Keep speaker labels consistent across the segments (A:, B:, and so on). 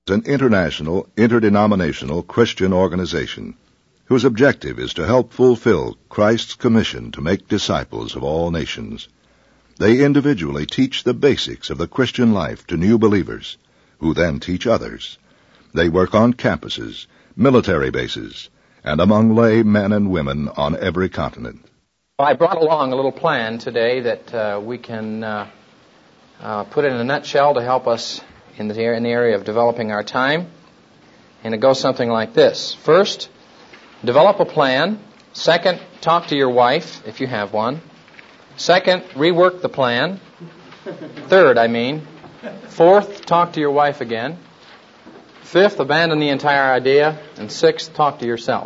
A: is an international, interdenominational Christian organization whose objective is to help fulfill Christ's commission to make disciples of all nations. They individually teach the basics of the Christian life to new believers, who then teach others. They work on campuses, military bases, and among lay men and women on every continent.
B: I brought along a little plan today that we can put in a nutshell to help us in the area of developing our time. And it goes something like this. First, develop a plan. Second, talk to your wife, if you have one. Second, rework the plan. Third, Fourth, talk to your wife again. Fifth, abandon the entire idea. And sixth, talk to yourself.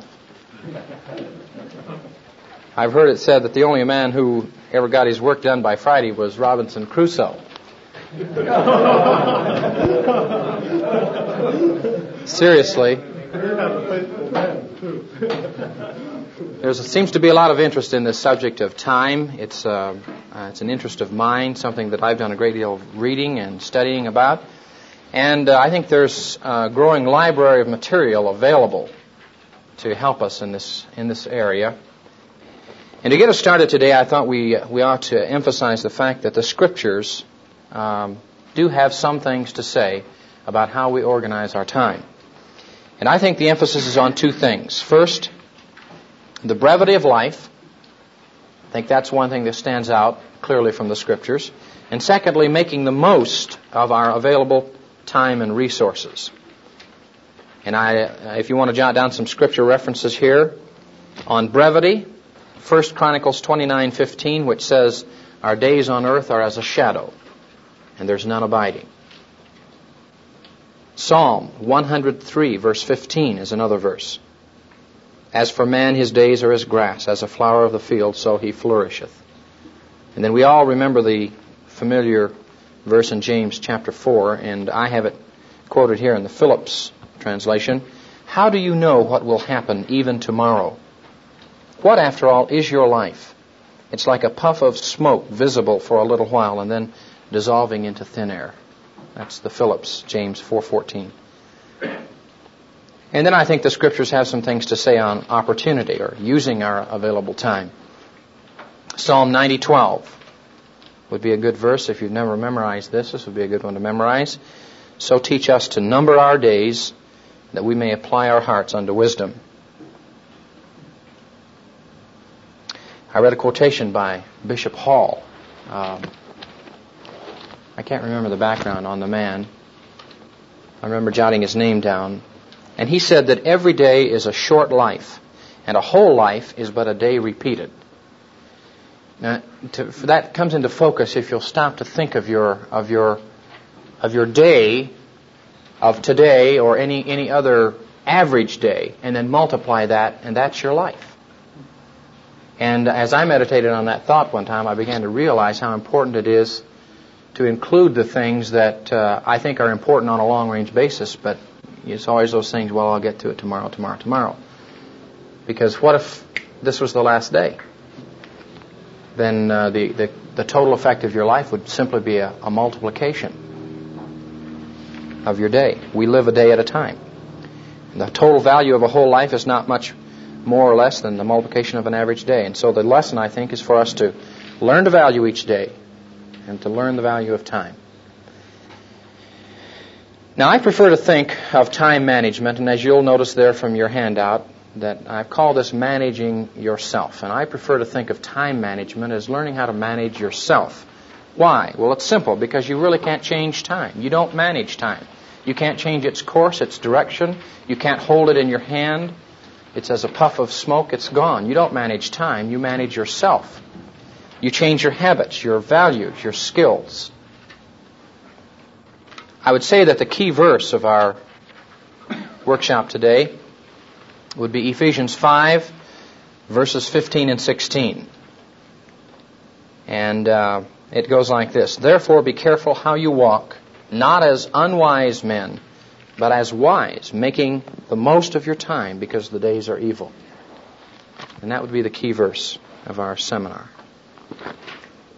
B: I've heard it said that the only man who ever got his work done by Friday was Robinson Crusoe. Seriously. There seems to be a lot of interest in this subject of time. It's an interest of mine, something that I've done a great deal of reading and studying about. And I think there's a growing library of material available to help us in this area. And to get us started today, I thought we ought to emphasize the fact that the Scriptures do have some things to say about how we organize our time. And I think the emphasis is on two things. First, the brevity of life. I think that's one thing that stands out clearly from the Scriptures. And secondly, making the most of our available time and resources. And if you want to jot down some Scripture references here on brevity, 1 Chronicles 29:15, which says, "Our days on earth are as a shadow, and there's none abiding." Psalm 103, verse 15 is another verse. "As for man, his days are as grass, as a flower of the field, so he flourisheth." And then we all remember the familiar verse in James chapter 4, and I have it quoted here in the Phillips translation. "How do you know what will happen even tomorrow? What, after all, is your life? It's like a puff of smoke visible for a little while and then dissolving into thin air." That's the Phillips, James 4:14. And then I think the Scriptures have some things to say on opportunity or using our available time. Psalm 90:12 would be a good verse. If you've never memorized this would be a good one to memorize. "So teach us to number our days, that we may apply our hearts unto wisdom." I read a quotation by Bishop Hall. I can't remember the background on the man. I remember jotting his name down. And he said that every day is a short life, and a whole life is but a day repeated. Now, that comes into focus if you'll stop to think of your day, of today, or any other average day, and then multiply that, and that's your life. And as I meditated on that thought one time, I began to realize how important it is to include the things that I think are important on a long-range basis, but it's always those things, well, I'll get to it tomorrow. Because what if this was the last day? Then the total effect of your life would simply be a multiplication of your day. We live a day at a time. The total value of a whole life is not much more or less than the multiplication of an average day. And so the lesson, I think, is for us to learn to value each day and to learn the value of time. Now, I prefer to think of time management, and as you'll notice there from your handout, that I've called this managing yourself. And I prefer to think of time management as learning how to manage yourself. Why? Well, it's simple, because you really can't change time. You don't manage time. You can't change its course, its direction. You can't hold it in your hand. It's as a puff of smoke, it's gone. You don't manage time, you manage yourself. You change your habits, your values, your skills. I would say that the key verse of our workshop today would be Ephesians 5, verses 15 and 16. And it goes like this: "Therefore be careful how you walk, not as unwise men, but as wise, making the most of your time, because the days are evil." And that would be the key verse of our seminar.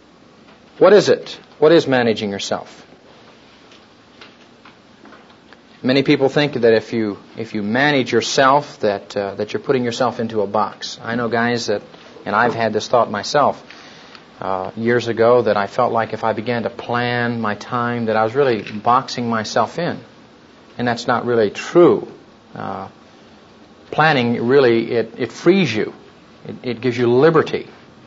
B: What is it? What is managing yourself? Many people think that if you manage yourself, that you're putting yourself into a box. I know guys that, and I've had this thought myself years ago, that I felt like if I began to plan my time, that I was really boxing myself in, and that's not really true. Planning really it frees you. It gives you liberty.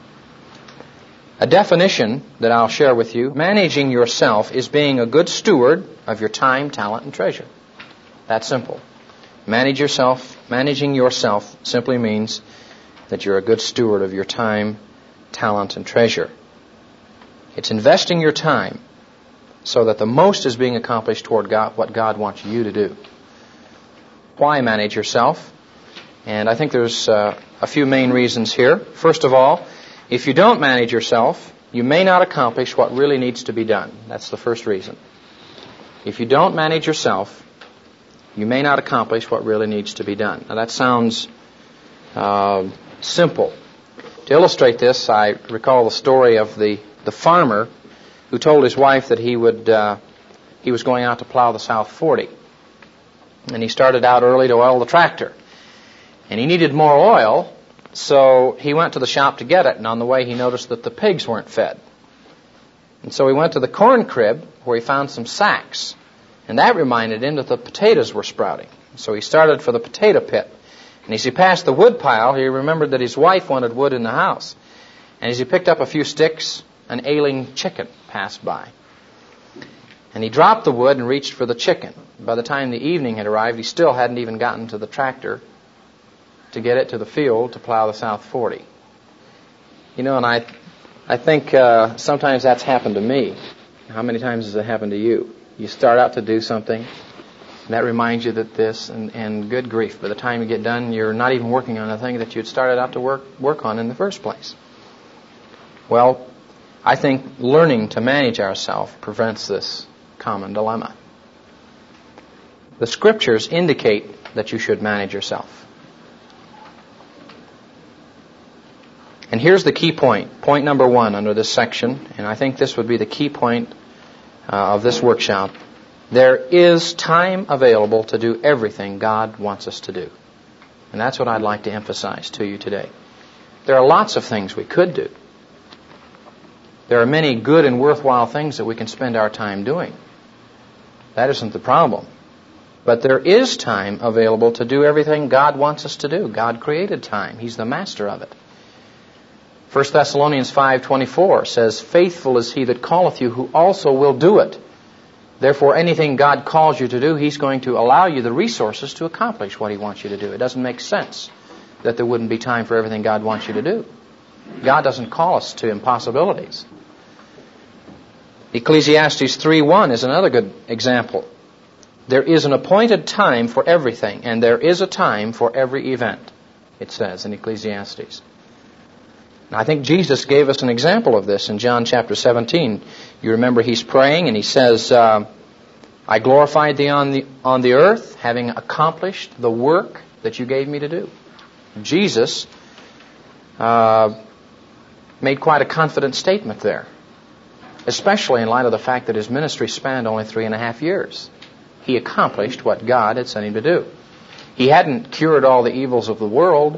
B: A definition that I'll share with you: managing yourself is being a good steward of your time, talent, and treasure. That's simple. Managing yourself simply means that you're a good steward of your time, talent, and treasure. It's investing your time so that the most is being accomplished toward God, what God wants you to do. Why manage yourself? And I think there's a few main reasons here. First of all, if you don't manage yourself, you may not accomplish what really needs to be done. That's the first reason. If you don't manage yourself, you may not accomplish what really needs to be done. Now that sounds simple. To illustrate this, I recall the story of the farmer who told his wife that he was going out to plow the South 40. And he started out early to oil the tractor. And he needed more oil, so he went to the shop to get it, and on the way he noticed that the pigs weren't fed. And so he went to the corn crib where he found some sacks, and that reminded him that the potatoes were sprouting. So he started for the potato pit. And as he passed the wood pile, he remembered that his wife wanted wood in the house. And as he picked up a few sticks, an ailing chicken passed by. And he dropped the wood and reached for the chicken. By the time the evening had arrived, he still hadn't even gotten to the tractor to get it to the field to plow the South 40. You know, and I think sometimes that's happened to me. How many times has it happened to you? You start out to do something, and that reminds you that this, and good grief, by the time you get done, you're not even working on the thing that you'd started out to work on in the first place. Well, I think learning to manage ourselves prevents this common dilemma. The Scriptures indicate that you should manage yourself. And here's the key point. Point number 1 under this section, and I think this would be the key point of this workshop. There is time available to do everything God wants us to do. And that's what I'd like to emphasize to you today. There are lots of things we could do. There are many good and worthwhile things that we can spend our time doing. That isn't the problem. But there is time available to do everything God wants us to do. God created time. He's the master of it. 1 Thessalonians 5:24 says, "Faithful is he that calleth you, who also will do it." Therefore, anything God calls you to do, He's going to allow you the resources to accomplish what He wants you to do. It doesn't make sense that there wouldn't be time for everything God wants you to do. God doesn't call us to impossibilities. Ecclesiastes 3:1 is another good example. There is an appointed time for everything, and there is a time for every event, it says in Ecclesiastes. And I think Jesus gave us an example of this in John chapter 17. You remember He's praying, and He says, I glorified Thee on the earth, having accomplished the work that You gave Me to do. Jesus made quite a confident statement there, especially in light of the fact that His ministry spanned only 3.5 years. He accomplished what God had sent Him to do. He hadn't cured all the evils of the world,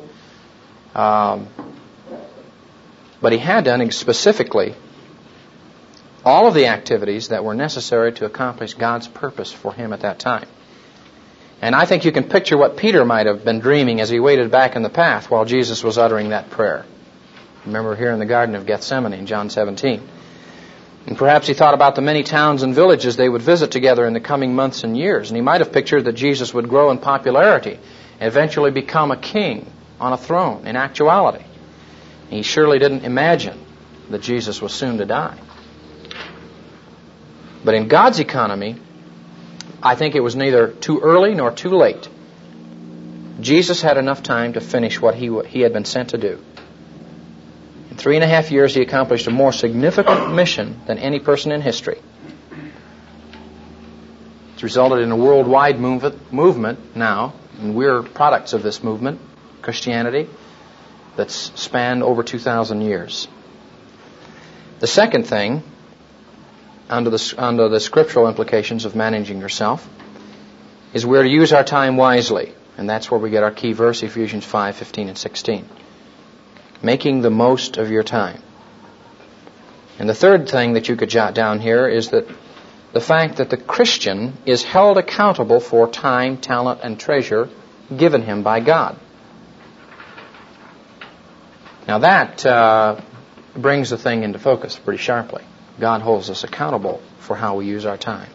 B: but He had done specifically all of the activities that were necessary to accomplish God's purpose for Him at that time. And I think you can picture what Peter might have been dreaming as he waited back in the path while Jesus was uttering that prayer. Remember here in the Garden of Gethsemane in John 17. And perhaps he thought about the many towns and villages they would visit together in the coming months and years. And he might have pictured that Jesus would grow in popularity and eventually become a king on a throne in actuality. He surely didn't imagine that Jesus was soon to die. But in God's economy, I think it was neither too early nor too late. Jesus had enough time to finish what he had been sent to do. In 3.5 years, He accomplished a more significant mission than any person in history. It's resulted in a worldwide movement now, and we're products of this movement, Christianity, that's spanned over 2,000 years. The second thing, under the scriptural implications of managing yourself, is we're to use our time wisely. And that's where we get our key verse, Ephesians 5:15 and 16. Making the most of your time. And the third thing that you could jot down here is that the fact that the Christian is held accountable for time, talent, and treasure given him by God. Now that brings the thing into focus pretty sharply. God holds us accountable for how we use our time.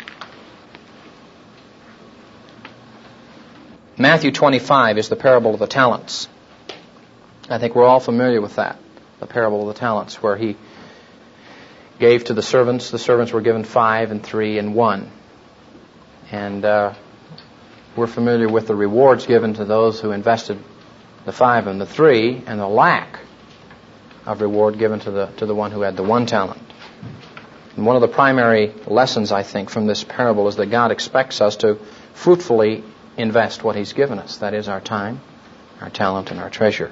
B: Matthew 25 is the parable of the talents. I think we're all familiar with that, the parable of the talents, where he gave to the servants. The servants were given 5 and 3 and 1. And we're familiar with the rewards given to those who invested the 5 and the 3, and the lack of reward given to the one who had the 1 talent. And one of the primary lessons, I think, from this parable is that God expects us to fruitfully invest what He's given us. That is our time, our talent, and our treasure.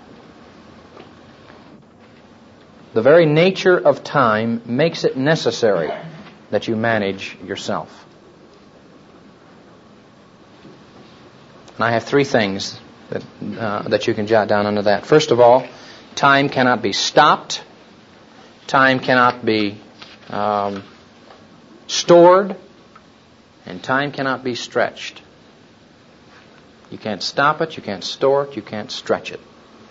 B: The very nature of time makes it necessary that you manage yourself. And I have 3 things that you can jot down under that. First of all, time cannot be stopped. Time cannot be stored. And time cannot be stretched. You can't stop it, you can't store it, you can't stretch it.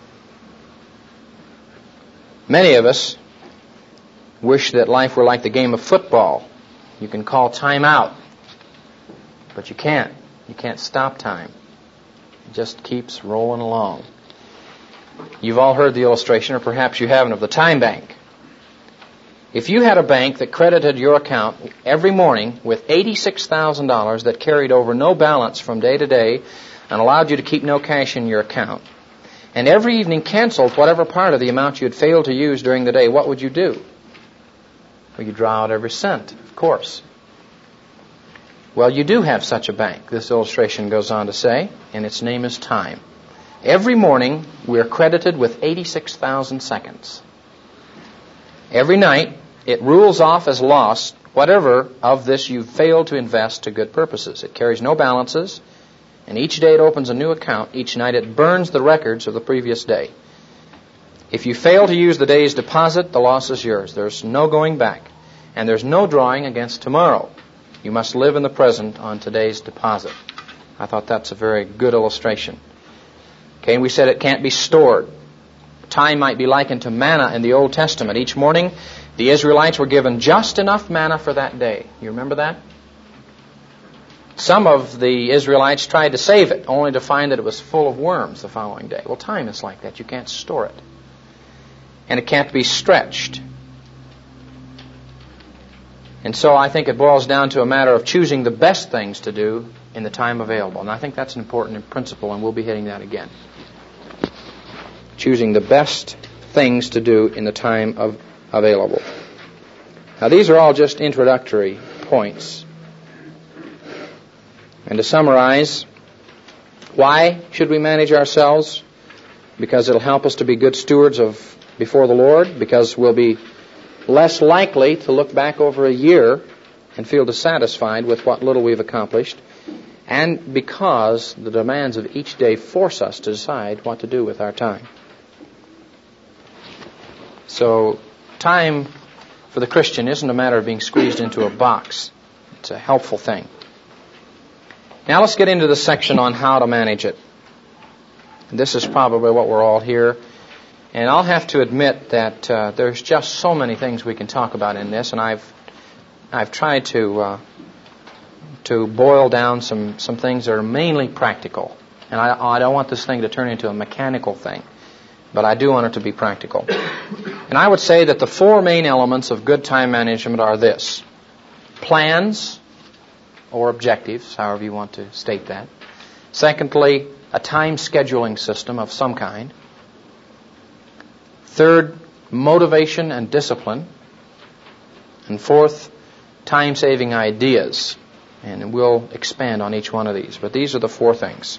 B: Many of us wish that life were like the game of football. You can call time out, but you can't. You can't stop time. It just keeps rolling along. You've all heard the illustration, or perhaps you haven't, of the time bank. If you had a bank that credited your account every morning with $86,000 that carried over no balance from day to day and allowed you to keep no cash in your account, and every evening canceled whatever part of the amount you had failed to use during the day, what would you do? Well, you draw out every cent, of course. Well, you do have such a bank, this illustration goes on to say, and its name is time. Every morning, we're credited with 86,000 seconds. Every night, it rules off as lost whatever of this you've failed to invest to good purposes. It carries no balances, and each day it opens a new account. Each night it burns the records of the previous day. If you fail to use the day's deposit, the loss is yours. There's no going back, and there's no drawing against tomorrow. You must live in the present on today's deposit. I thought that's a very good illustration. Okay, and we said it can't be stored. Time might be likened to manna in the Old Testament. Each morning, the Israelites were given just enough manna for that day. You remember that? Some of the Israelites tried to save it, only to find that it was full of worms the following day. Well, time is like that. You can't store it. And it can't be stretched. And so I think it boils down to a matter of choosing the best things to do in the time available. And I think that's an important principle, and we'll be hitting that again. Choosing the best things to do in the time available. Now, these are all just introductory points. And to summarize, why should we manage ourselves? Because it'll help us to be good stewards before the Lord, because we'll be less likely to look back over a year and feel dissatisfied with what little we've accomplished, and because the demands of each day force us to decide what to do with our time. So, time for the Christian isn't a matter of being squeezed into a box. It's a helpful thing. Now let's get into the section on how to manage it. This is probably what we're all here. And I'll have to admit that there's just so many things we can talk about in this, and I've tried to boil down some things that are mainly practical. And I don't want this thing to turn into a mechanical thing, but I do want it to be practical. And I would say that the 4 main elements of good time management are this: plans, or objectives, however you want to state that. Secondly, a time scheduling system of some kind. Third, motivation and discipline. And fourth, time-saving ideas. And we'll expand on each one of these. But these are the 4 things.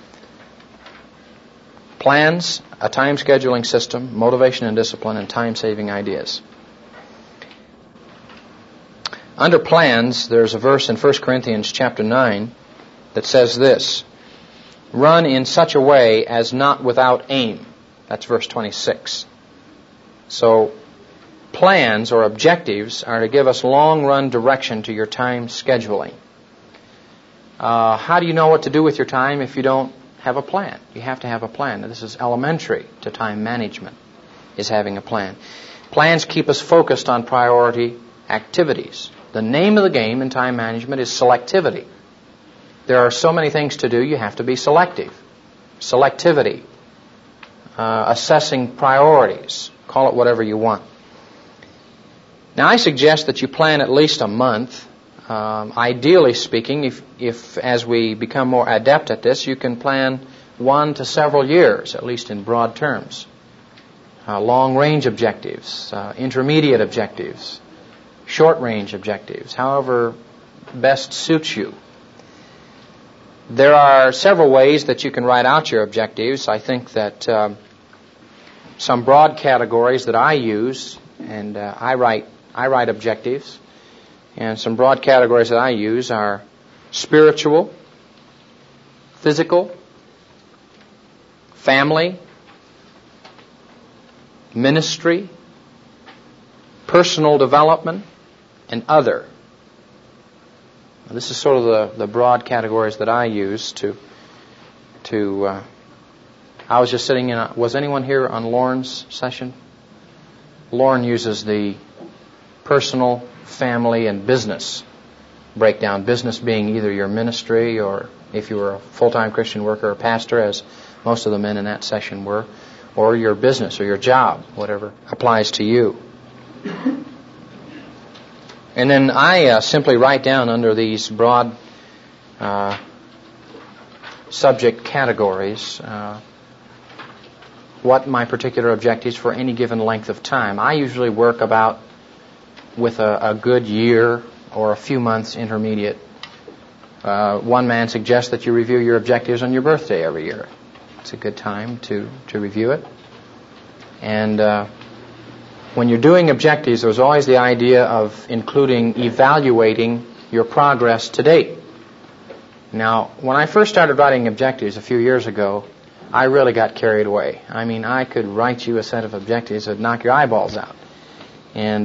B: Plans, a time scheduling system, motivation and discipline, and time-saving ideas. Under plans, there's a verse in 1 Corinthians chapter 9 that says this: run in such a way as not without aim. That's verse 26. So plans or objectives are to give us long-run direction to your time scheduling. How do you know what to do with your time if you don't have a plan? You have to have a plan. Now, this is elementary to time management, is having a plan. Plans keep us focused on priority activities. The name of the game in time management is selectivity. There are so many things to do, you have to be selective. Selectivity. Assessing priorities. Call it whatever you want. Now, I suggest that you plan at least a month. Ideally speaking, if as we become more adept at this, you can plan 1 to several years, at least in broad terms. Long-range objectives, intermediate objectives, short-range objectives, however best suits you. There are several ways that you can write out your objectives. I think that some broad categories that I use, and I write objectives, and some broad categories that I use are spiritual, physical, family, ministry, personal development, and other. Now, this is sort of the broad categories that I use to I was just sitting in was anyone here on Lauren's session? Lauren uses the personal, family, and business breakdown. Business being either your ministry, or if you were a full-time Christian worker or pastor, as most of the men in that session were, or your business or your job, whatever applies to you. And then I simply write down under these broad subject categories what my particular objectives for any given length of time. I usually work about with a good year or a few months intermediate. One man suggests that you review your objectives on your birthday every year. It's a good time to review it. And when you're doing objectives, there's always the idea of including evaluating your progress to date. Now, when I first started writing objectives a few years ago, I really got carried away. I mean, I could write you a set of objectives that would knock your eyeballs out. And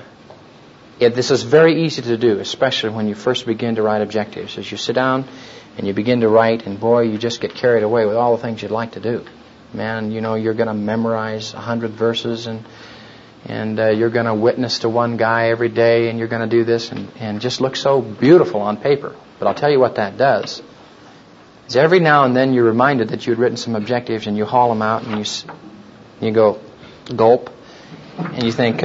B: this is very easy to do, especially when you first begin to write objectives. As you sit down and you begin to write, and boy, you just get carried away with all the things you'd like to do. Man, you know, you're going to memorize 100 verses, and you're going to witness to one guy every day, and you're going to do this, and just look so beautiful on paper. But I'll tell you what that does. Is every now and then you're reminded that you'd written some objectives, and you haul them out, and you go, gulp, and you think,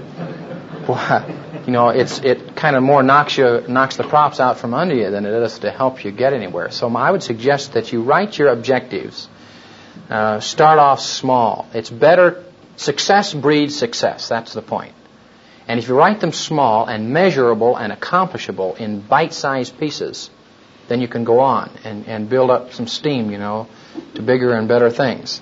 B: well, you know, it kind of more knocks the props out from under you than it does to help you get anywhere. So I would suggest that you write your objectives. Start off small. It's better. Success breeds success. That's the point. And if you write them small and measurable and accomplishable in bite-sized pieces, then you can go on and build up some steam, you know, to bigger and better things.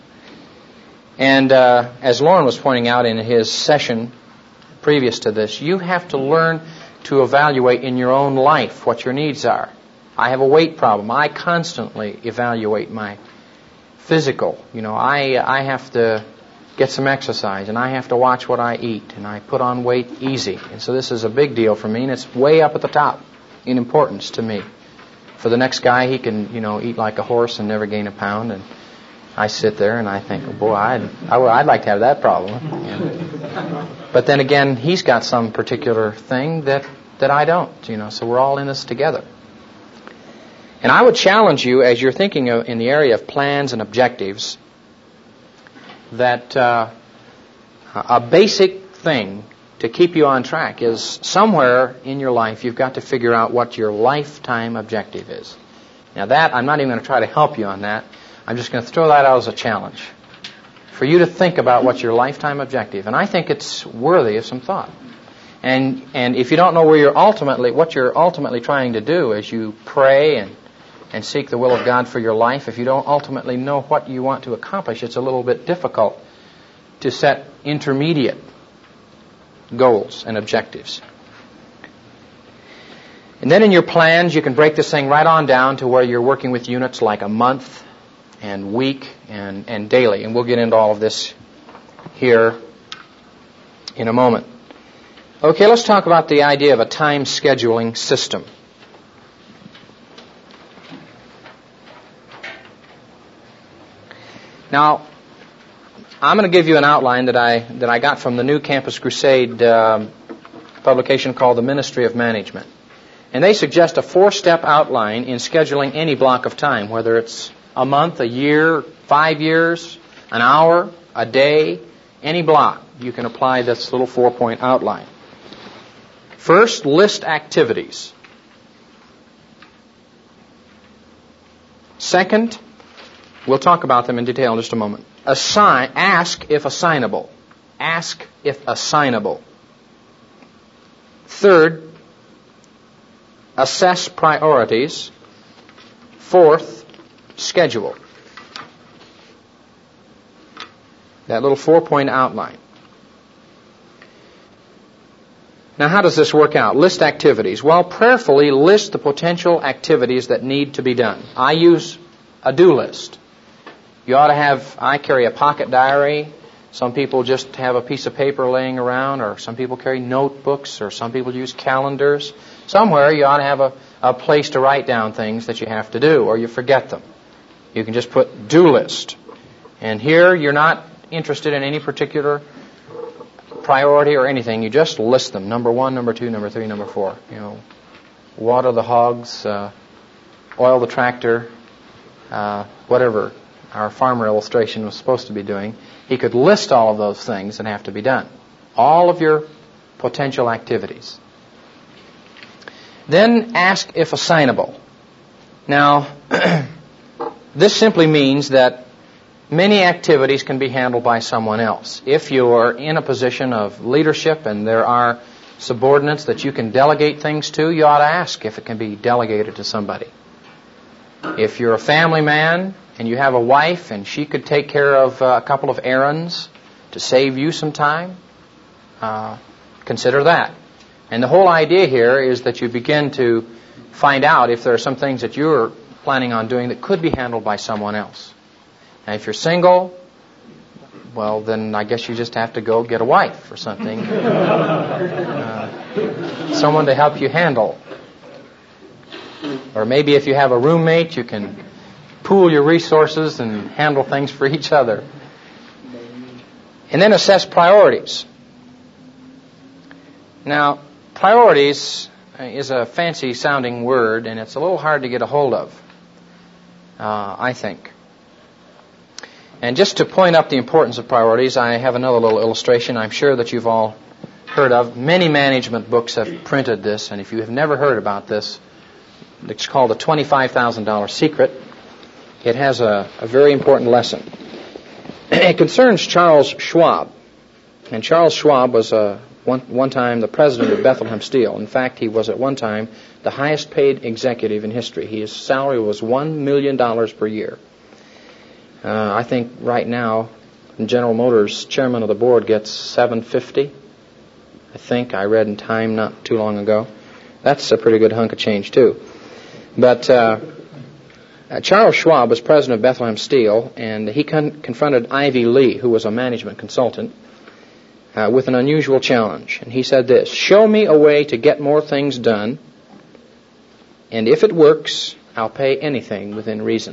B: And as Lauren was pointing out in his session previous to this, you have to learn to evaluate in your own life what your needs are. I have a weight problem. I constantly evaluate my physical. You know, I have to get some exercise, and I have to watch what I eat, and I put on weight easy. And so this is a big deal for me, and it's way up at the top in importance to me. For the next guy, he can, you know, eat like a horse and never gain a pound, and I sit there and I think, oh boy, I'd like to have that problem. But then again, he's got some particular thing that I don't, you know, so we're all in this together. And I would challenge you, as you're thinking in the area of plans and objectives, that a basic thing to keep you on track is somewhere in your life you've got to figure out what your lifetime objective is. Now that, I'm not even going to try to help you on that. I'm just going to throw that out as a challenge for you to think about what's your lifetime objective. And I think it's worthy of some thought. And if you don't know what you're ultimately trying to do as you pray and seek the will of God for your life, if you don't ultimately know what you want to accomplish, it's a little bit difficult to set intermediate goals and objectives. And then in your plans, you can break this thing right on down to where you're working with units like a month and week and daily. And we'll get into all of this here in a moment. Okay, let's talk about the idea of a time scheduling system. Now, I'm going to give you an outline that I got from the New Campus Crusade publication called The Ministry of Management. And they suggest a 4-step outline in scheduling any block of time, whether it's a month, a year, 5 years, an hour, a day, any block. You can apply this little 4-point outline. First, list activities. Second, we'll talk about them in detail in just a moment. Ask if assignable. Ask if assignable. Third, assess priorities. Fourth, schedule. That little 4-point outline. Now, how does this work out? List activities. Well, prayerfully list the potential activities that need to be done. I use a do list. You ought to have, I carry a pocket diary. Some people just have a piece of paper laying around, or some people carry notebooks, or some people use calendars. Somewhere you ought to have a place to write down things that you have to do, or you forget them. You can just put do list. And here you're not interested in any particular priority or anything. You just list them. Number 1, number 2, number 3, number 4. Water the hogs, oil the tractor, whatever our farmer illustration was supposed to be doing. He could list all of those things that have to be done. All of your potential activities. Then ask if assignable. Now, this simply means that many activities can be handled by someone else. If you're in a position of leadership and there are subordinates that you can delegate things to, you ought to ask if it can be delegated to somebody. If you're a family man and you have a wife and she could take care of a couple of errands to save you some time, consider that. And the whole idea here is that you begin to find out if there are some things that you're planning on doing that could be handled by someone else. Now, if you're single, well, then I guess you just have to go get a wife or something. Someone to help you handle. Or maybe if you have a roommate, you can pool your resources and handle things for each other. And then assess priorities. Now, priorities is a fancy sounding word, and it's a little hard to get a hold of, I think. And just to point up the importance of priorities, I have another little illustration I'm sure that you've all heard of. Many management books have printed this, and if you have never heard about this, it's called The $25,000 Secret. It has a very important lesson. It concerns Charles Schwab. And Charles Schwab was one time the president of Bethlehem Steel. In fact, he was at one time the highest paid executive in history. His salary was $1 million per year. I think right now, General Motors chairman of the board gets $750. I think I read in Time not too long ago. That's a pretty good hunk of change too. But Charles Schwab was president of Bethlehem Steel, and he confronted Ivy Lee, who was a management consultant, with an unusual challenge. And he said this: "Show me a way to get more things done, and if it works, I'll pay anything within reason."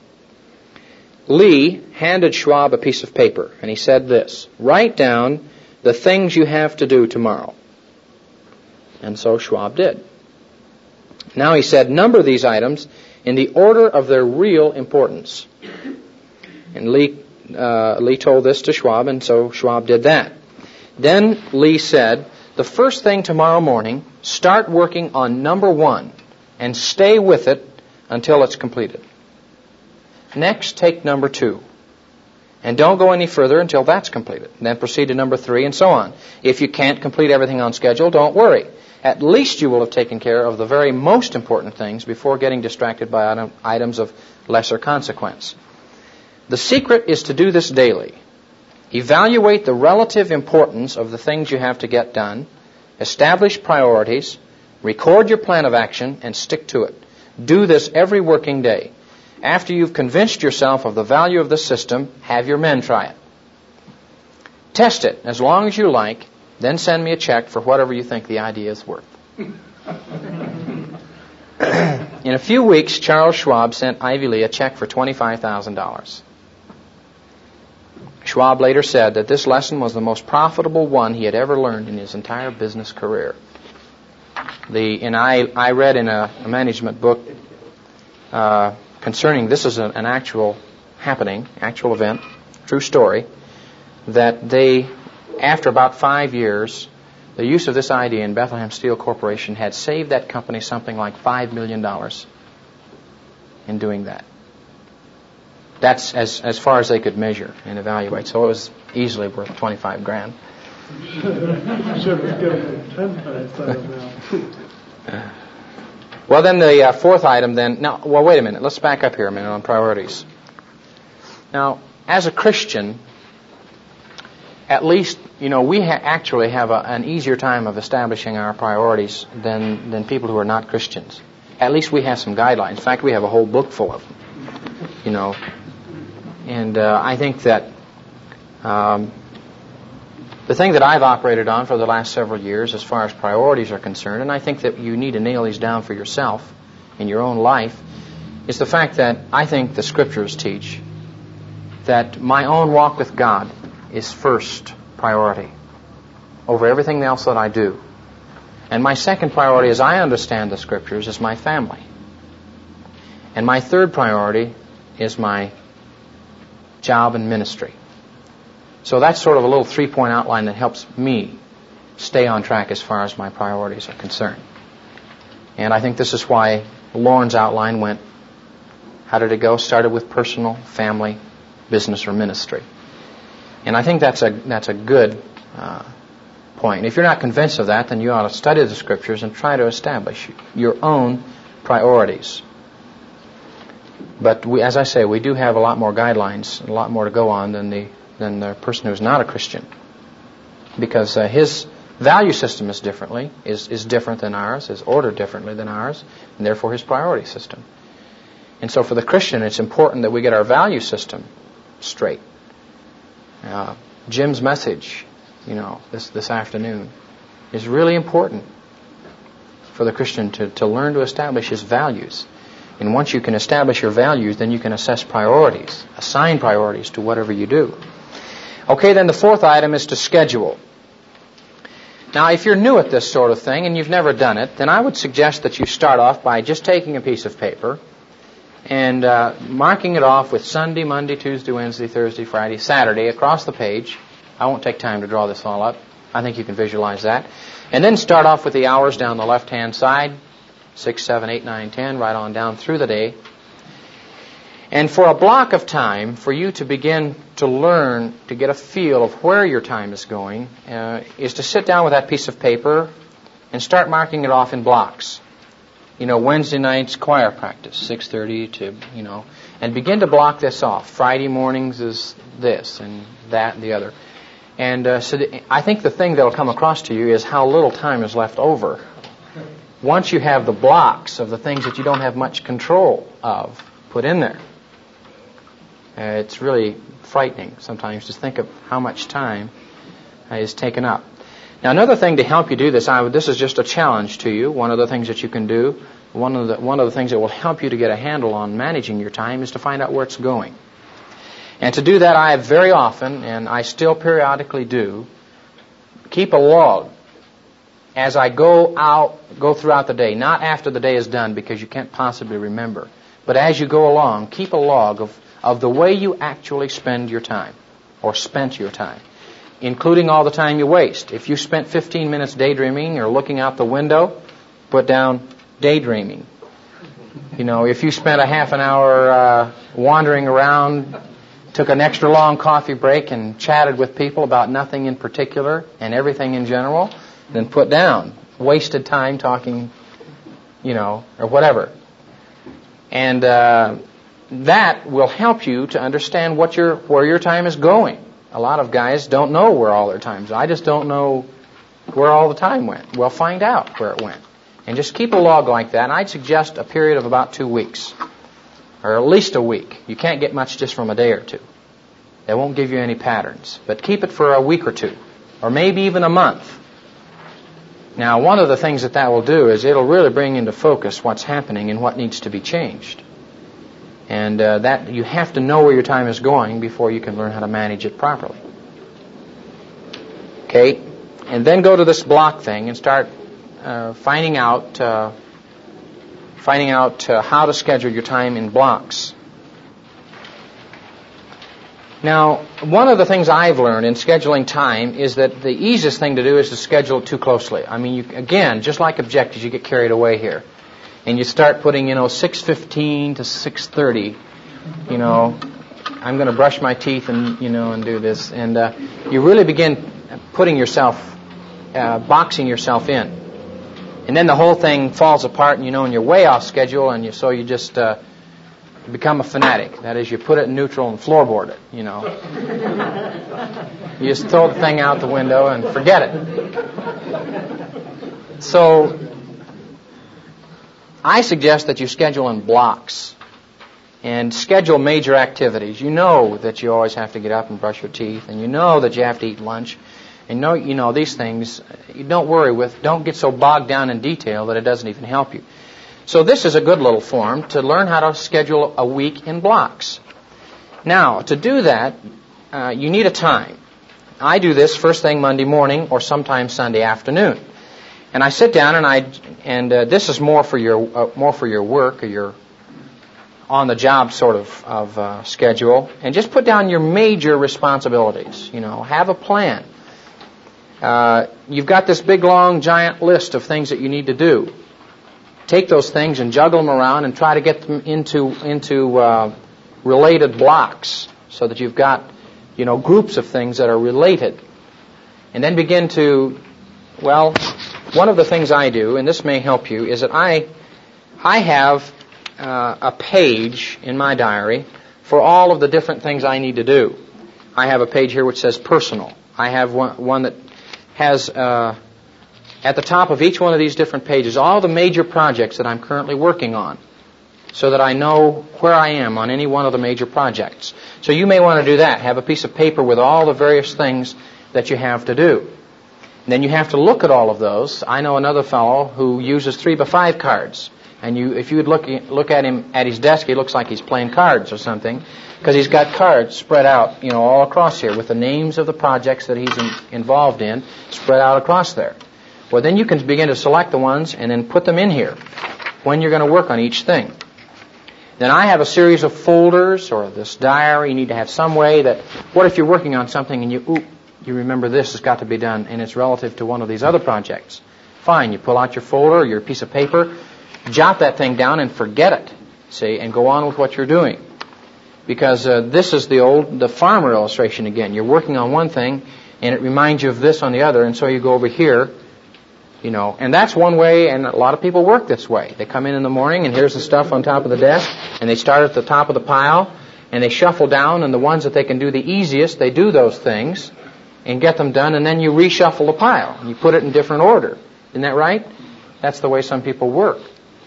B: Lee handed Schwab a piece of paper, and he said this: "Write down the things you have to do tomorrow." And so Schwab did. Now he said, "Number these items in the order of their real importance." And Lee told this to Schwab, and so Schwab did that. Then Lee said, "The first thing tomorrow morning, start working on number 1 and stay with it until it's completed. Next, take number 2. And don't go any further until that's completed. And then proceed to number 3 and so on. If you can't complete everything on schedule, don't worry. At least you will have taken care of the very most important things before getting distracted by items of lesser consequence. The secret is to do this daily. Evaluate the relative importance of the things you have to get done. Establish priorities. Record your plan of action and stick to it. Do this every working day. After you've convinced yourself of the value of the system, have your men try it. Test it as long as you like, then send me a check for whatever you think the idea is worth. In a few weeks, Charles Schwab sent Ivy Lee a check for $25,000. Schwab later said that this lesson was the most profitable one he had ever learned in his entire business career. I read in a management book concerning, this is an actual happening, actual event, true story, that they, after about 5 years, the use of this idea in Bethlehem Steel Corporation had saved that company something like $5 million in doing that. That's as far as they could measure and evaluate. So it was easily worth $25,000.
C: Should have given 10 times that amount.
B: Well, then the fourth item then... Now, well, wait a minute. Let's back up here a minute on priorities. Now, as a Christian, at least, we actually have an easier time of establishing our priorities than people who are not Christians. At least we have some guidelines. In fact, we have a whole book full of them. And I think that the thing that I've operated on for the last several years as far as priorities are concerned, and I think that you need to nail these down for yourself in your own life, is the fact that I think the Scriptures teach that my own walk with God is first priority over everything else that I do. And my second priority, as I understand the Scriptures, is my family. And my third priority is my job and ministry. So that's sort of a little 3-point outline that helps me stay on track as far as my priorities are concerned. And I think this is why Lauren's outline went, how did it go? Started with personal, family, business, or ministry. And I think that's a good point. If you're not convinced of that, then you ought to study the Scriptures and try to establish your own priorities. But as I say, we do have a lot more guidelines, a lot more to go on than the person who's not a Christian, because his value system is different than ours, is ordered differently than ours, and therefore his priority system. And so for the Christian, it's important that we get our value system straight. Jim's message, this afternoon, is really important for the Christian to learn to establish his values. And once you can establish your values, then you can assess priorities, assign priorities to whatever you do. Okay, then the fourth item is to schedule. Now, if you're new at this sort of thing and you've never done it, then I would suggest that you start off by just taking a piece of paper and marking it off with Sunday, Monday, Tuesday, Wednesday, Thursday, Friday, Saturday across the page. I won't take time to draw this all up. I think you can visualize that. And then start off with the hours down the left-hand side, 6, 7, 8, 9, 10, right on down through the day. And for a block of time, for you to begin to learn, to get a feel of where your time is going, is to sit down with that piece of paper and start marking it off in blocks. Wednesday night's choir practice, 6:30 to, and begin to block this off. Friday mornings is this and that and the other. And I think the thing that will come across to you is how little time is left over. Once you have the blocks of the things that you don't have much control of put in there, it's really frightening sometimes to think of how much time is taken up. Now, another thing to help you do this, this is just a challenge to you. One of the things that you can do, one of the things that will help you to get a handle on managing your time is to find out where it's going. And to do that, I have very often, and I still periodically do, keep a log as I go throughout the day, not after the day is done because you can't possibly remember, but as you go along, keep a log of the way you actually spend your time or spent your time, including all the time you waste. If you spent 15 minutes daydreaming or looking out the window, put down daydreaming. If you spent a half an hour wandering around, took an extra long coffee break and chatted with people about nothing in particular and everything in general, then put down wasted time talking, or whatever. And that will help you to understand where your time is going. A lot of guys don't know where all their time is. I just don't know where all the time went. Well, find out where it went. And just keep a log like that. And I'd suggest a period of about 2 weeks, or at least a week. You can't get much just from a day or two. They won't give you any patterns. But keep it for a week or two, or maybe even a month. Now, one of the things that will do is it'll really bring into focus what's happening and what needs to be changed. And that you have to know where your time is going before you can learn how to manage it properly. Okay? And then go to this block thing and start finding out how to schedule your time in blocks. Now, one of the things I've learned in scheduling time is that the easiest thing to do is to schedule it too closely. I mean, again, just like objectives, you get carried away here. And you start putting, 6:15 to 6:30, I'm going to brush my teeth and do this. And you really begin putting yourself, boxing yourself in. And then the whole thing falls apart, and you're way off schedule, and so you just become a fanatic. That is, you put it in neutral and floorboard it, You just throw the thing out the window and forget it. So I suggest that you schedule in blocks and schedule major activities. You know that you always have to get up and brush your teeth, and you know that you have to eat lunch. And these things, you don't get so bogged down in detail that it doesn't even help you. So this is a good little form to learn how to schedule a week in blocks. Now, to do that, you need a time. I do this first thing Monday morning or sometimes Sunday afternoon. And I sit down and this is more for your work or your on-the-job sort of schedule. And just put down your major responsibilities. Have a plan. You've got this big, long, giant list of things that you need to do. Take those things and juggle them around and try to get them into related blocks so that you've got, groups of things that are related. And then begin to, one of the things I do, and this may help you, is that I have a page in my diary for all of the different things I need to do. I have a page here which says personal. I have one that has at the top of each one of these different pages all the major projects that I'm currently working on, so that I know where I am on any one of the major projects. So you may want to do that. Have a piece of paper with all the various things that you have to do. And then you have to look at all of those. I know another fellow who uses 3x5 cards. And if you would look at him at his desk, he looks like he's playing cards or something, because he's got cards spread out, all across here with the names of the projects that he's involved in spread out across there. Well, then you can begin to select the ones and then put them in here when you're going to work on each thing. Then I have a series of folders or this diary. You need to have some way that, what if you're working on something and you remember this has got to be done and it's relative to one of these other projects. Fine, you pull out your folder or your piece of paper, jot that thing down and forget it, see, and go on with what you're doing. Because this is the farmer illustration again. You're working on one thing and it reminds you of this on the other, and so you go over here, and that's one way, and a lot of people work this way. They come in the morning, and here's the stuff on top of the desk, and they start at the top of the pile, and they shuffle down, and the ones that they can do the easiest, they do those things and get them done, and then you reshuffle the pile. You put it in different order. Isn't that right? That's the way some people work.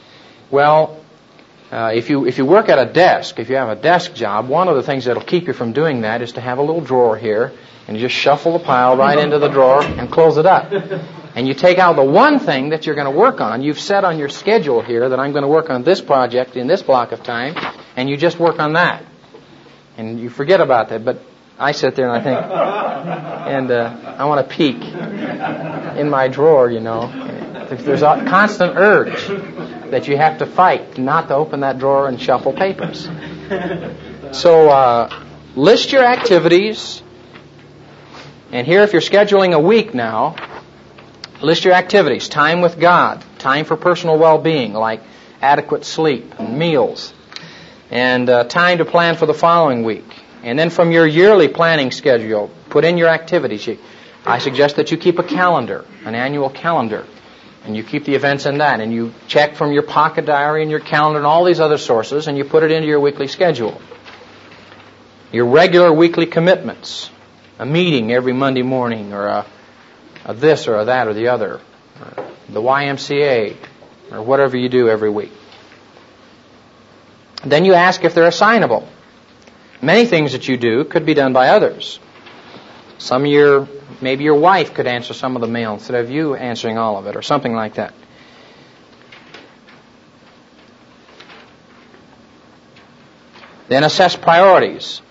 B: Well, if you work at a desk, if you have a desk job, one of the things that will keep you from doing that is to have a little drawer here, and you just shuffle the pile right into the drawer and close it up. And you take out the one thing that you're going to work on. You've set on your schedule here that I'm going to work on this project in this block of time, and you just work on that. And you forget about that, but I sit there and I think, and I want to peek in my drawer, There's a constant urge that you have to fight not to open that drawer and shuffle papers. So list your activities. And here, if you're scheduling a week now, list your activities. Time with God, time for personal well-being, like adequate sleep and meals, and time to plan for the following week. And then from your yearly planning schedule, put in your activities. I suggest that you keep a calendar, an annual calendar, and you keep the events in that, and you check from your pocket diary and your calendar and all these other sources, and you put it into your weekly schedule. Your regular weekly commitments, a meeting every Monday morning, or a this or a that or the other, the YMCA, or whatever you do every week. Then you ask if they're assignable. Many things that you do could be done by others. Maybe your wife could answer some of the mail instead of you answering all of it, or something like that. Then assess priorities.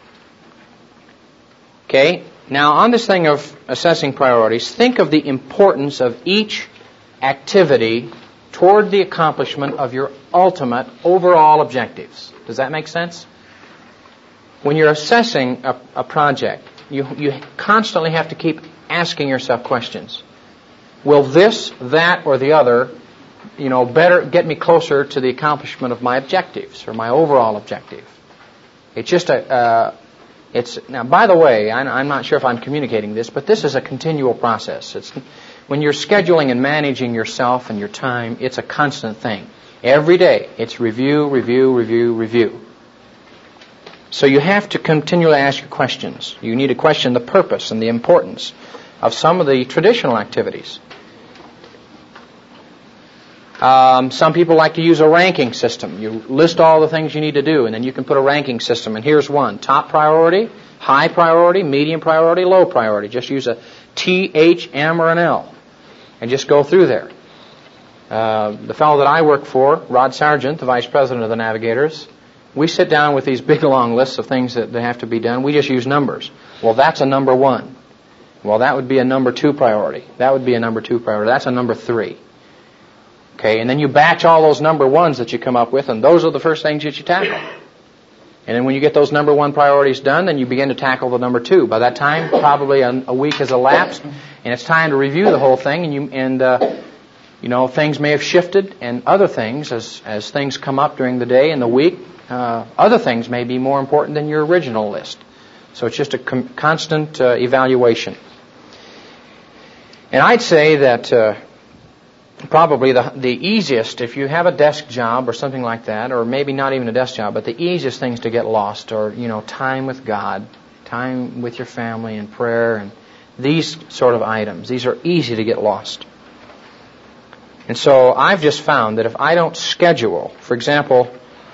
B: Okay? Now, on this thing of assessing priorities, think of the importance of each activity toward the accomplishment of your ultimate overall objectives. Does that make sense? When you're assessing a project, you constantly have to keep asking yourself questions. Will this, that, or the other, better get me closer to the accomplishment of my objectives or my overall objective? It's just now, by the way, I'm not sure if I'm communicating this, but this is a continual process. When you're scheduling and managing yourself and your time, it's a constant thing. Every day, it's review, review, review, review. So you have to continually ask your questions. You need to question the purpose and the importance of some of the traditional activities. Some people like to use a ranking system. You list all the things you need to do, and then you can put a ranking system. And here's one: top priority, high priority, medium priority, low priority. Just use a T, H, M, or an L, and just go through there. The fellow that I work for, Rod Sargent, the vice president of the Navigators, we sit down with these big long lists of things that have to be done. We just use numbers. Well, that's a number 1. Well, that would be a number 2 priority. That would be a number 2 priority. That's a number 3. Okay, and then you batch all those number 1s that you come up with, and those are the first things that you tackle. And then when you get those number 1 priorities done, then you begin to tackle the number 2. By that time, probably a week has elapsed, and it's time to review the whole thing, and things may have shifted, and other things, as things come up during the day and the week, other things may be more important than your original list. So it's just a constant evaluation. And I'd say that probably the easiest, if you have a desk job or something like that, or maybe not even a desk job, but the easiest things to get lost are, time with God, time with your family and prayer, and these sort of items. These are easy to get lost. And so I've just found that if I don't schedule, for example,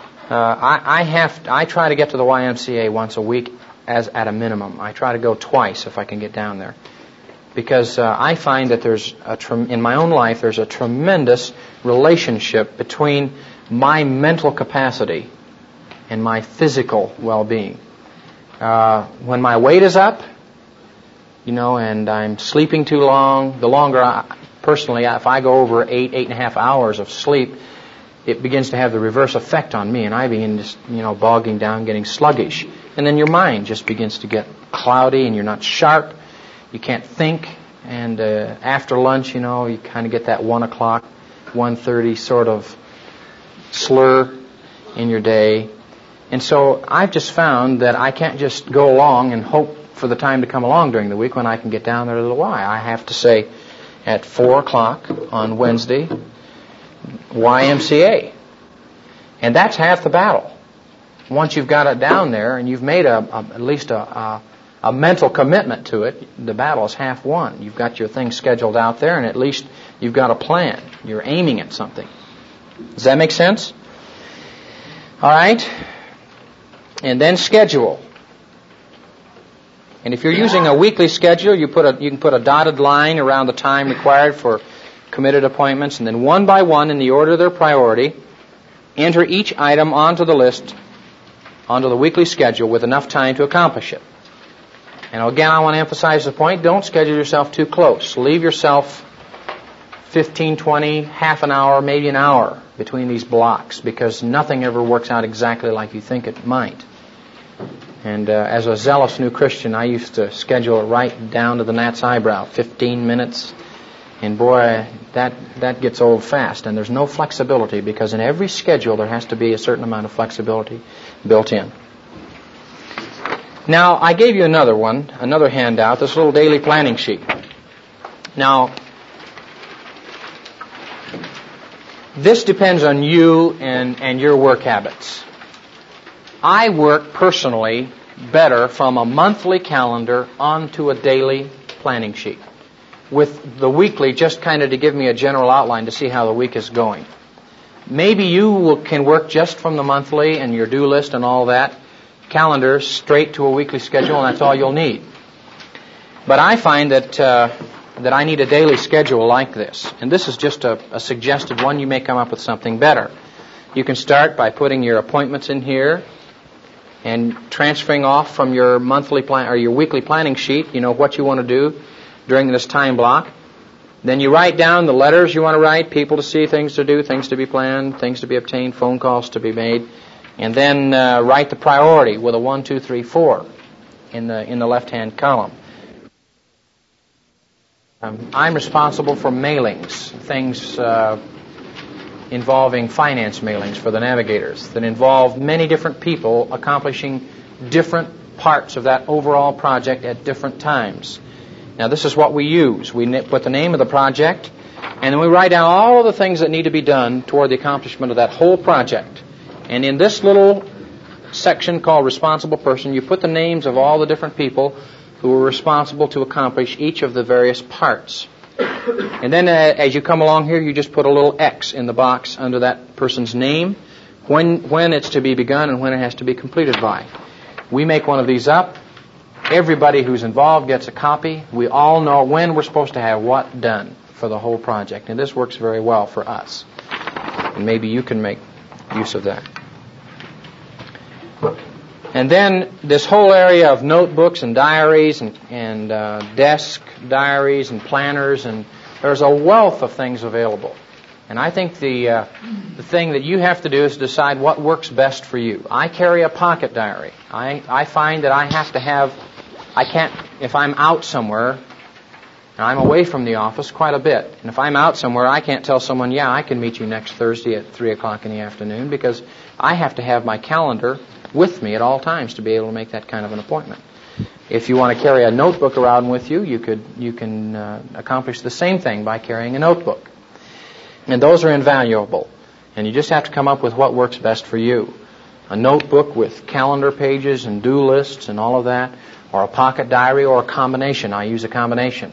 B: I try to get to the YMCA once a week as at a minimum. I try to go twice if I can get down there, because I find that in my own life there's a tremendous relationship between my mental capacity and my physical well-being. When my weight is up, and I'm sleeping too long, the longer personally, if I go over 8.5 hours of sleep, it begins to have the reverse effect on me, and I begin just, bogging down, getting sluggish. And then your mind just begins to get cloudy, and you're not sharp. You can't think. And after lunch, you kind of get that 1 o'clock, 1:30 sort of slur in your day. And so I've just found that I can't just go along and hope for the time to come along during the week when I can get down there to the Y. I have to say, at 4 o'clock on Wednesday, YMCA. And that's half the battle. Once you've got it down there and you've made at least a mental commitment to it, the battle is half won. You've got your things scheduled out there, and at least you've got a plan. You're aiming at something. Does that make sense? All right. And then schedule. And if you're using a weekly schedule, you can put a dotted line around the time required for committed appointments, and then one by one, in the order of their priority, enter each item onto the list, onto the weekly schedule, with enough time to accomplish it. And again, I want to emphasize the point, don't schedule yourself too close. Leave yourself 15, 20, half an hour, maybe an hour between these blocks, because nothing ever works out exactly like you think it might. And as a zealous new Christian, I used to schedule it right down to the gnat's eyebrow, 15 minutes. And boy, that gets old fast. And there's no flexibility, because in every schedule there has to be a certain amount of flexibility built in. Now, I gave you another handout, this little daily planning sheet. Now, this depends on you and your work habits. I work personally better from a monthly calendar onto a daily planning sheet, with the weekly just kind of to give me a general outline to see how the week is going. Maybe you can work just from the monthly and your due list and all that calendar straight to a weekly schedule, and that's all you'll need. But I find that I need a daily schedule like this. And this is just a suggested one. You may come up with something better. You can start by putting your appointments in here and transferring off from your monthly plan or your weekly planning sheet, what you want to do during this time block. Then you write down the letters you want to write, people to see, things to do, things to be planned, things to be obtained, phone calls to be made. And then write the priority with a 1, 2, 3, 4 in the left-hand column. I'm responsible for mailings, things involving finance mailings for the navigators that involve many different people accomplishing different parts of that overall project at different times. Now, this is what we use. We put the name of the project, and then we write down all of the things that need to be done toward the accomplishment of that whole project. And in this little section called Responsible Person, you put the names of all the different people who are responsible to accomplish each of the various parts. And then as you come along here, you just put a little X in the box under that person's name, when it's to be begun and when it has to be completed by. We make one of these up. Everybody who's involved gets a copy. We all know when we're supposed to have what done for the whole project. And this works very well for us. And maybe you can make use of that. And then this whole area of notebooks and diaries and desk diaries and planners, and there's a wealth of things available. And I think the thing that you have to do is decide what works best for you. I carry a pocket diary. I find that I can't, if I'm out somewhere, and I'm away from the office quite a bit, and if I'm out somewhere, I can't tell someone, yeah, I can meet you next Thursday at 3 o'clock in the afternoon, because I have to have my calendar with me at all times to be able to make that kind of an appointment. If you want to carry a notebook around with you, you can accomplish the same thing by carrying a notebook. And those are invaluable. And you just have to come up with what works best for you. A notebook with calendar pages and due lists and all of that, or a pocket diary, or a combination. I use a combination.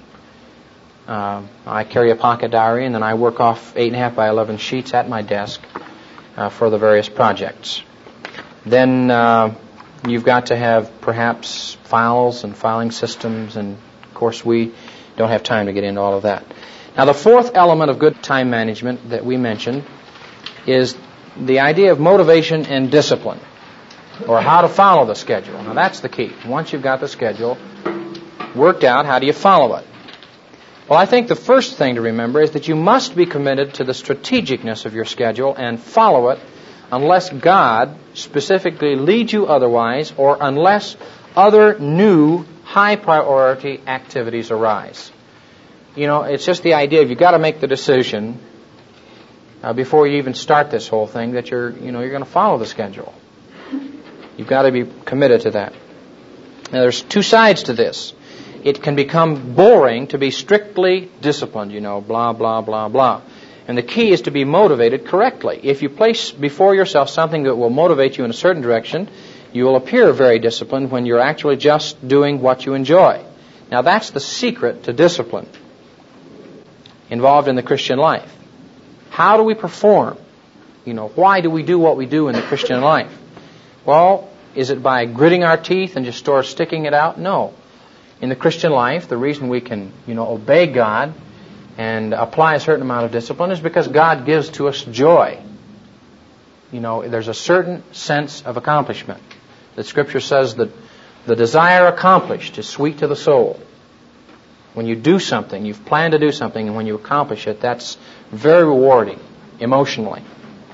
B: I carry a pocket diary, and then I work off 8.5 by 11 sheets at my desk for the various projects. Then you've got to have perhaps files and filing systems, and of course we don't have time to get into all of that. Now, the fourth element of good time management that we mentioned is the idea of motivation and discipline, or how to follow the schedule. Now, that's the key. Once you've got the schedule worked out, how do you follow it? Well, I think the first thing to remember is that you must be committed to the strategicness of your schedule and follow it unless God specifically leads you otherwise, or unless other new high-priority activities arise. It's just the idea of you've got to make the decision before you even start this whole thing that you're going to follow the schedule. You've got to be committed to that. Now, there's two sides to this. It can become boring to be strictly disciplined, blah, blah, blah, blah. And the key is to be motivated correctly. If you place before yourself something that will motivate you in a certain direction, you will appear very disciplined when you're actually just doing what you enjoy. Now, that's the secret to discipline involved in the Christian life. How do we perform? Why do we do what we do in the Christian life? Well, is it by gritting our teeth and just sticking it out? No. In the Christian life, the reason we can, obey God and apply a certain amount of discipline is because God gives to us joy. There's a certain sense of accomplishment. The Scripture says that the desire accomplished is sweet to the soul. When you do something, you've planned to do something, and when you accomplish it, that's very rewarding emotionally.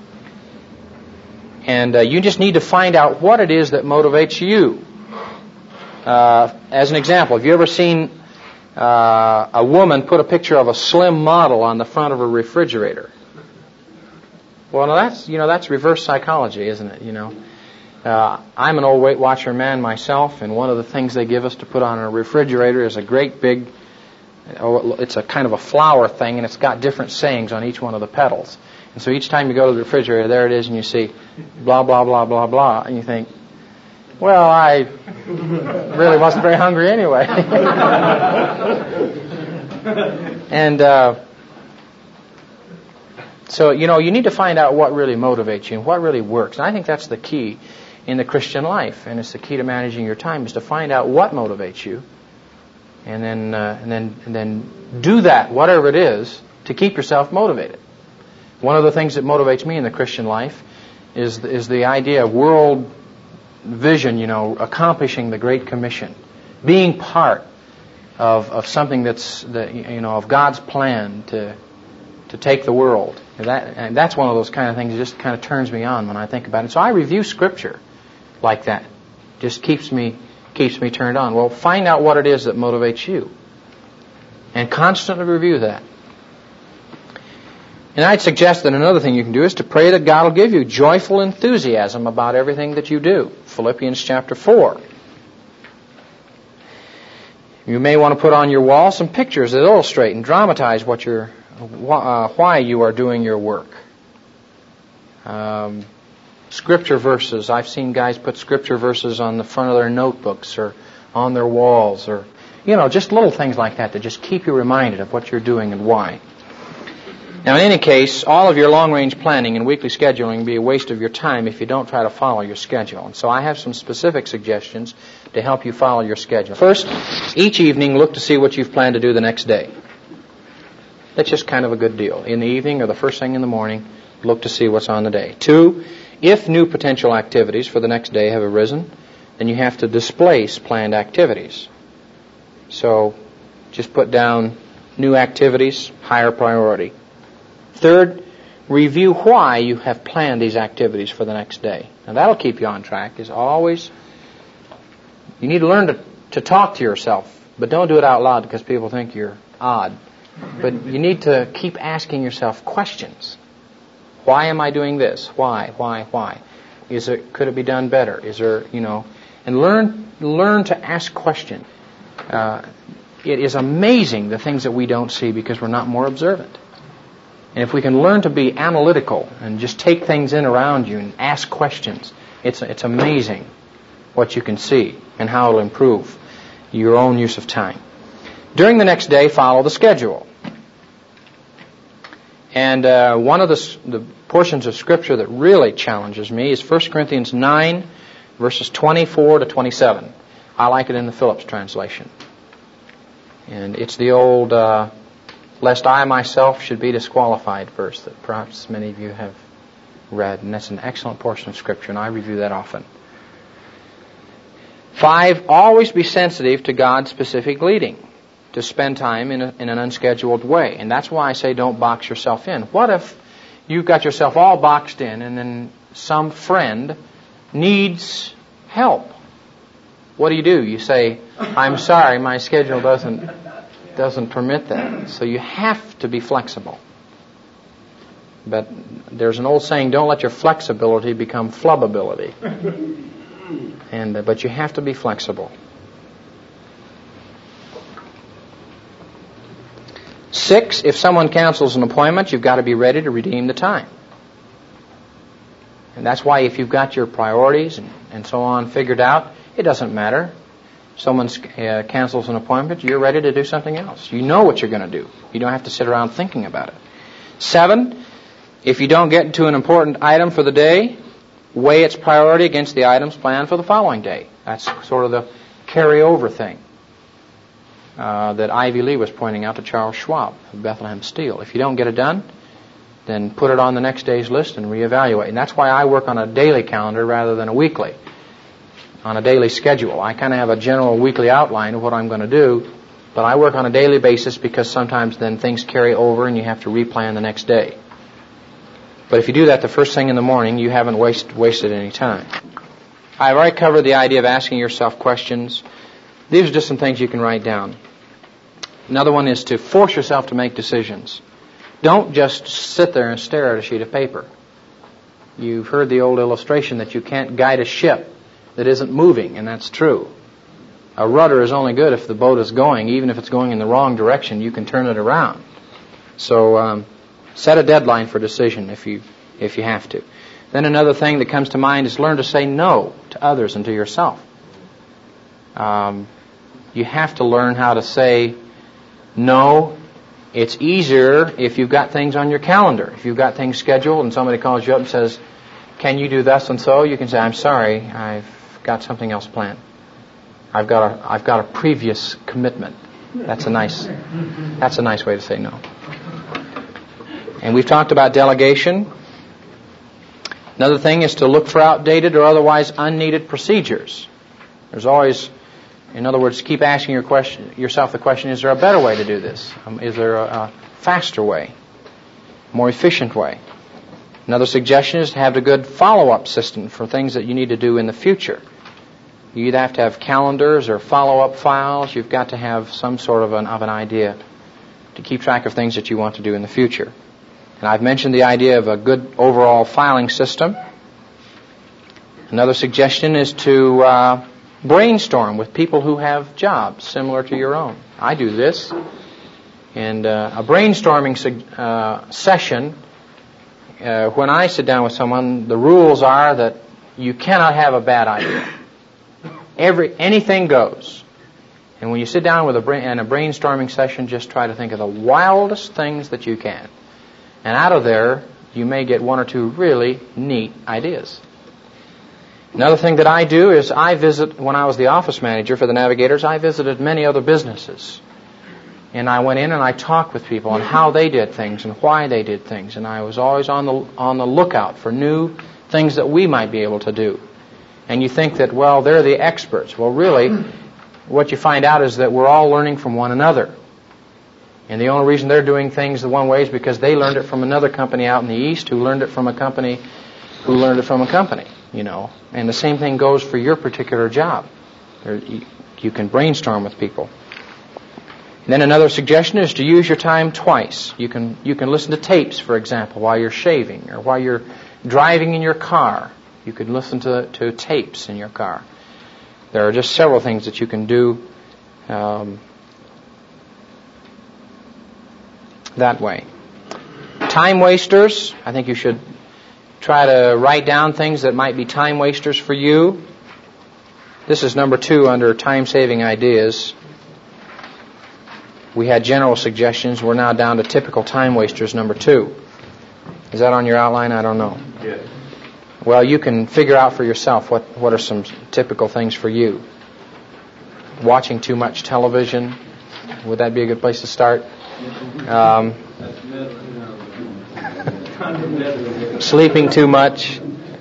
B: And you just need to find out what it is that motivates you. As an example, have you ever seen a woman put a picture of a slim model on the front of a refrigerator? Well, that's reverse psychology, isn't it? I'm an old Weight Watcher man myself, and one of the things they give us to put on a refrigerator is a great big, it's a kind of a flower thing, and it's got different sayings on each one of the pedals. And so each time you go to the refrigerator, there it is, and you see blah, blah, blah, blah, blah, and you think, well, I really wasn't very hungry anyway. And So, you need to find out what really motivates you and what really works. And I think that's the key in the Christian life, and it's the key to managing your time, is to find out what motivates you, and then do that, whatever it is, to keep yourself motivated. One of the things that motivates me in the Christian life is the idea of world vision, accomplishing the Great Commission, being part of something of God's plan to take the world. And that's one of those kind of things that just kind of turns me on when I think about it. So I review Scripture like that. Just keeps me turned on. Well, find out what it is that motivates you, and constantly review that. And I'd suggest that another thing you can do is to pray that God will give you joyful enthusiasm about everything that you do. Philippians chapter 4. You may want to put on your wall some pictures that illustrate and dramatize why you are doing your work. Scripture verses. I've seen guys put scripture verses on the front of their notebooks or on their walls, or just little things like that just keep you reminded of what you're doing and why. Now, in any case, all of your long-range planning and weekly scheduling will be a waste of your time if you don't try to follow your schedule. And so I have some specific suggestions to help you follow your schedule. First, each evening look to see what you've planned to do the next day. That's just kind of a good deal. In the evening or the first thing in the morning, look to see what's on the day. 2, if new potential activities for the next day have arisen, then you have to displace planned activities. So just put down new activities, higher priority. 3rd, review why you have planned these activities for the next day. Now that'll keep you on track. Is always, you need to learn to talk to yourself, but don't do it out loud because people think you're odd. But you need to keep asking yourself questions. Why am I doing this? Why? Could it be done better? Is there, and learn to ask questions. It is amazing the things that we don't see because we're not more observant. And if we can learn to be analytical and just take things in around you and ask questions, it's amazing what you can see and how it'll improve your own use of time. During the next day, follow the schedule. And one of the portions of Scripture that really challenges me is 1 Corinthians 9, verses 24 to 27. I like it in the Phillips translation. And it's the old, lest I myself should be disqualified verse that perhaps many of you have read. And that's an excellent portion of Scripture, and I review that often. 5, always be sensitive to God's specific leading, to spend time in an unscheduled way. And that's why I say don't box yourself in. What if you've got yourself all boxed in and then some friend needs help? What do? You say, I'm sorry, my schedule doesn't permit that. So you have to be flexible. But there's an old saying, don't let your flexibility become flubability. But you have to be flexible. 6, if someone cancels an appointment, you've got to be ready to redeem the time. And that's why if you've got your priorities and so on figured out, it doesn't matter. Someone cancels an appointment, you're ready to do something else. You know what you're going to do. You don't have to sit around thinking about it. 7, if you don't get to an important item for the day, weigh its priority against the items planned for the following day. That's sort of the carryover thing that Ivy Lee was pointing out to Charles Schwab of Bethlehem Steel. If you don't get it done, then put it on the next day's list and reevaluate. And that's why I work on a daily calendar rather than a weekly, on a daily schedule. I kind of have a general weekly outline of what I'm going to do, but I work on a daily basis because sometimes then things carry over and you have to replan the next day. But if you do that the first thing in the morning, you haven't wasted any time. I've already covered the idea of asking yourself questions. These are just some things you can write down. Another one is to force yourself to make decisions. Don't just sit there and stare at a sheet of paper. You've heard the old illustration that you can't guide a ship that isn't moving, and that's true. A rudder is only good if the boat is going. Even if it's going in the wrong direction, you can turn it around. So set a deadline for decision if you have to. Then another thing that comes to mind is learn to say no to others and to yourself. You have to learn how to say no It's easier if you've got things on your calendar. If you've got things scheduled and somebody calls you up and says, "Can you do thus and so?" You can say, "I'm sorry, I've got something else planned. I've got a previous commitment." That's a nice way to say no. And we've talked about delegation. Another thing is to look for outdated or otherwise unneeded procedures. There's always, in other words, keep asking yourself the question, is there a better way to do this? Is there a faster way, more efficient way? Another suggestion is to have a good follow-up system for things that you need to do in the future. You either have to have calendars or follow-up files. You've got to have some sort of an idea to keep track of things that you want to do in the future. And I've mentioned the idea of a good overall filing system. Another suggestion is to brainstorm with people who have jobs similar to your own. I do this. And a brainstorming session, when I sit down with someone, the rules are that you cannot have a bad idea. Anything goes. And when you sit down in a brainstorming session, just try to think of the wildest things that you can. And out of there, you may get one or two really neat ideas. Another thing that I do is when I was the office manager for the Navigators, I visited many other businesses. And I went in and I talked with people on how they did things and why they did things. And I was always on the lookout for new things that we might be able to do. And you think that, well, they're the experts. Well, really, what you find out is that we're all learning from one another. And the only reason they're doing things the one way is because they learned it from another company out in the East who learned it from a company who learned it from a company, you know. And the same thing goes for your particular job. You can brainstorm with people. And then another suggestion is to use your time twice. You can listen to tapes, for example, while you're shaving or while you're driving in your car. You could listen to tapes in your car. There are just several things that you can do that way. Time wasters. I think you should try to write down things that might be time wasters for you. This is number 2 under time-saving ideas. We had general suggestions. We're now down to typical time wasters, number 2. Is that on your outline? I don't know.
D: Yes.
B: Well, you can figure out for yourself what are some typical things for you. Watching too much television. Would that be a good place to start? Sleeping too much.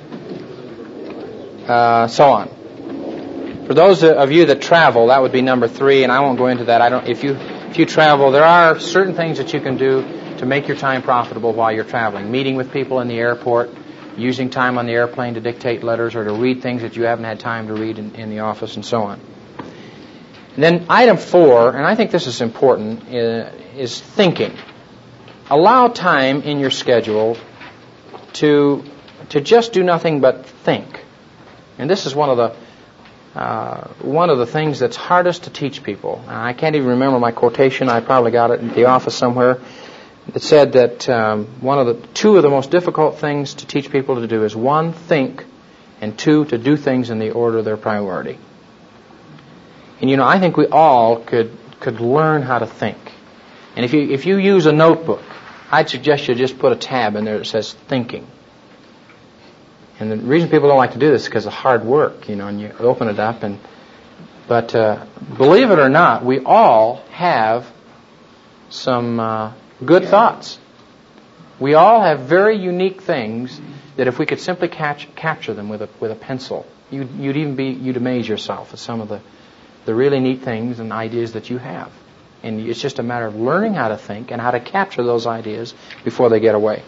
B: So on. For those of you that travel, that would be number 3, and I won't go into that. If you travel, there are certain things that you can do to make your time profitable while you're traveling. Meeting with people in the airport, using time on the airplane to dictate letters or to read things that you haven't had time to read in the office, and so on. And then item 4, and I think this is important, is thinking. Allow time in your schedule to just do nothing but think. And this is one of the things that's hardest to teach people. I can't even remember my quotation. I probably got it in the office somewhere. It said that two of the most difficult things to teach people to do is 1, think, and 2, to do things in the order of their priority. And I think we all could learn how to think. And if you use a notebook, I'd suggest you just put a tab in there that says thinking. And the reason people don't like to do this is because of hard work, and you open it up. But believe it or not, we all have some good thoughts. We all have very unique things that if we could simply capture them with a pencil, you'd amaze yourself at some of the really neat things and ideas that you have. And it's just a matter of learning how to think and how to capture those ideas before they get away.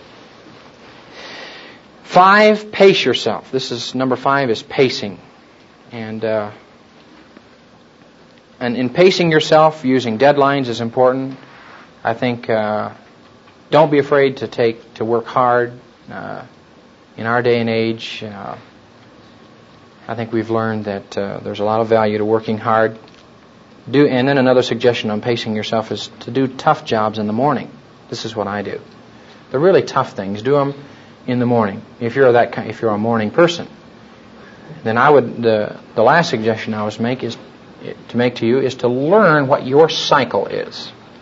B: 5, pace yourself. This is number 5 is pacing. And in pacing yourself, using deadlines is important. I think don't be afraid to work hard. In our day and age, I think we've learned that there's a lot of value to working hard. And then another suggestion on pacing yourself is to do tough jobs in the morning. This is what I do. The really tough things, do them in the morning. If you're a morning person, then the last suggestion I would make to you is to learn what your cycle is.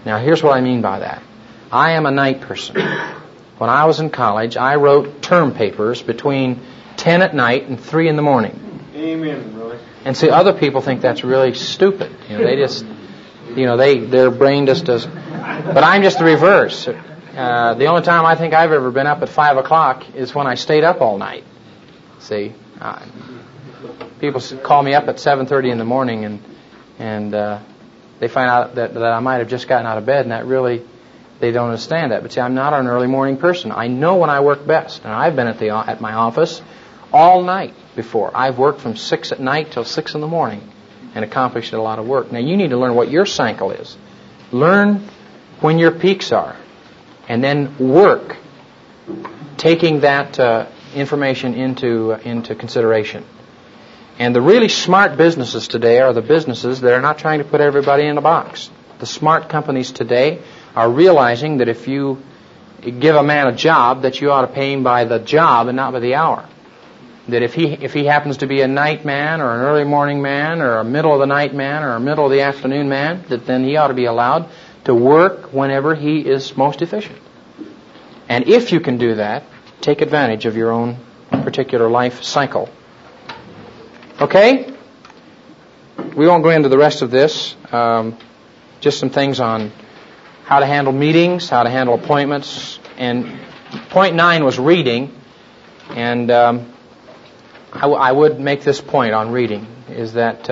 B: Now, here's what I mean by that. I am a night person. When I was in college, I wrote term papers between 10 at night and 3 in the morning.
C: Amen, brother.
B: And see, other people think that's really stupid. They just, their brain just does. But I'm just the reverse. The only time I think I've ever been up at 5 o'clock is when I stayed up all night. See, people call me up at 7:30 in the morning, and they find out that I might have just gotten out of bed, and that really, they don't understand that. But see, I'm not an early morning person. I know when I work best, and I've been at my office all night before. I've worked from 6 at night till 6 in the morning and accomplished a lot of work. Now, you need to learn what your cycle is. Learn when your peaks are, and then work, taking that information into consideration. And the really smart businesses today are the businesses that are not trying to put everybody in a box. The smart companies today are realizing that if you give a man a job, that you ought to pay him by the job and not by the hour. That if he happens to be a night man or an early morning man or a middle of the night man or a middle of the afternoon man, that then he ought to be allowed to work whenever he is most efficient. And if you can do that, take advantage of your own particular life cycle. Okay? We won't go into the rest of this. Just some things on how to handle meetings, how to handle appointments. And point 9 was reading. And I would make this point on reading, is that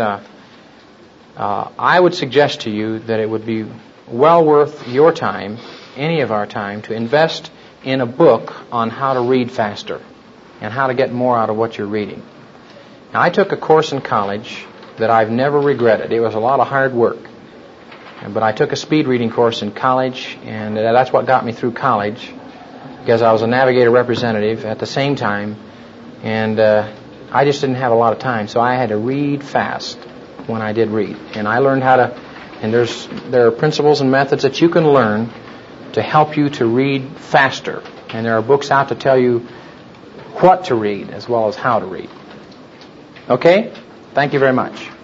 B: I would suggest to you that it would be well worth your time, any of our time, to invest in a book on how to read faster and how to get more out of what you're reading. Now, I took a course in college that I've never regretted. It was a lot of hard work. But I took a speed reading course in college, and that's what got me through college, because I was a Navigator representative at the same time, and I just didn't have a lot of time, so I had to read fast when I did read. And I learned how to, and there are principles and methods that you can learn to help you to read faster. And there are books out to tell you what to read as well as how to read. Okay? Thank you very much.